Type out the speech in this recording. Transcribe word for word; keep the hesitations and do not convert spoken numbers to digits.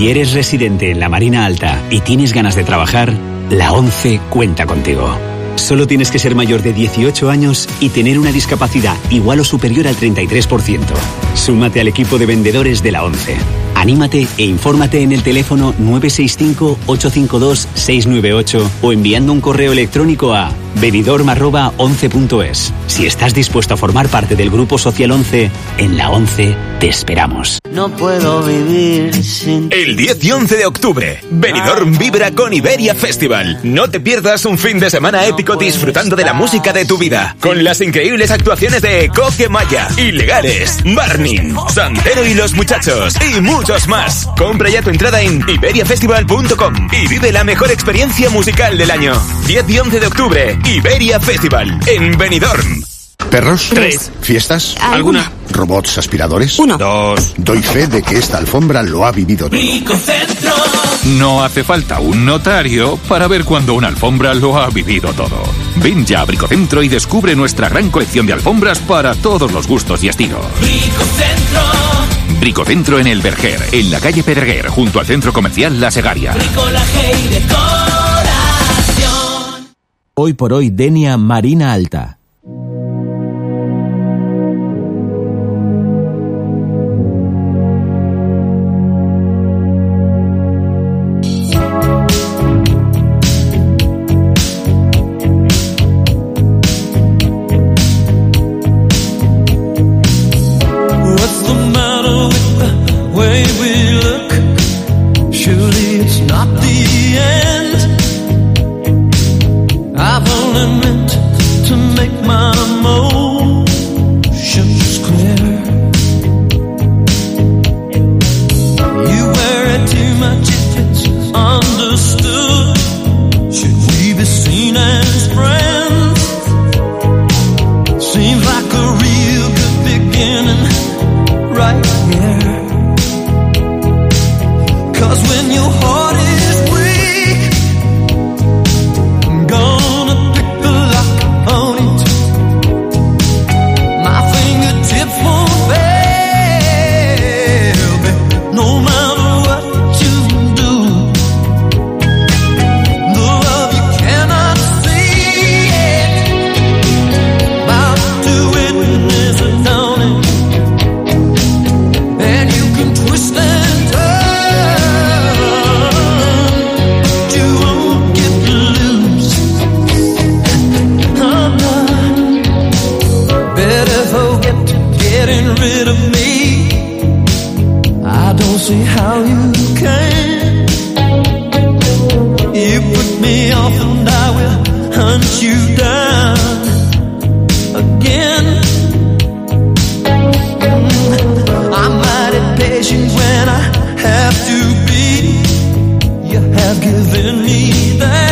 Si eres residente en la Marina Alta y tienes ganas de trabajar, la ONCE cuenta contigo. Solo tienes que ser mayor de dieciocho años y tener una discapacidad igual o superior al treinta y tres por ciento. Súmate al equipo de vendedores de la ONCE. Anímate e infórmate en el teléfono nueve seis cinco, ocho cinco dos, seis nueve ocho o enviando un correo electrónico a benidorm arroba once punto es. Si estás dispuesto a formar parte del Grupo Social ONCE, en la ONCE te esperamos. No puedo vivir sin... El diez y once de octubre, Benidorm vibra con Iberia Festival. No te pierdas un fin de semana épico disfrutando de la música de tu vida, con las increíbles actuaciones de Coque Maya, Ilegales, Barning, Santero y Los Muchachos, y muchos más. Compra ya tu entrada en iberia festival punto com y vive la mejor experiencia musical del año. diez y once de octubre, Iberia Festival, en Benidorm. ¿Perros? Tres. ¿Fiestas? ¿Alguna? ¿Robots aspiradores? Uno. Dos. Doy fe de que esta alfombra lo ha vivido todo. Bricocentro. No hace falta un notario para ver cuando una alfombra lo ha vivido todo. Ven ya a Bricocentro y descubre nuestra gran colección de alfombras para todos los gustos y estilos. Bricocentro. Bricocentro en El Verger, en la calle Pedreguer, junto al centro comercial La Segaria. Bricolaje y decoración. Hoy por hoy, Denia Marina Alta. When I have to be, you have given me that.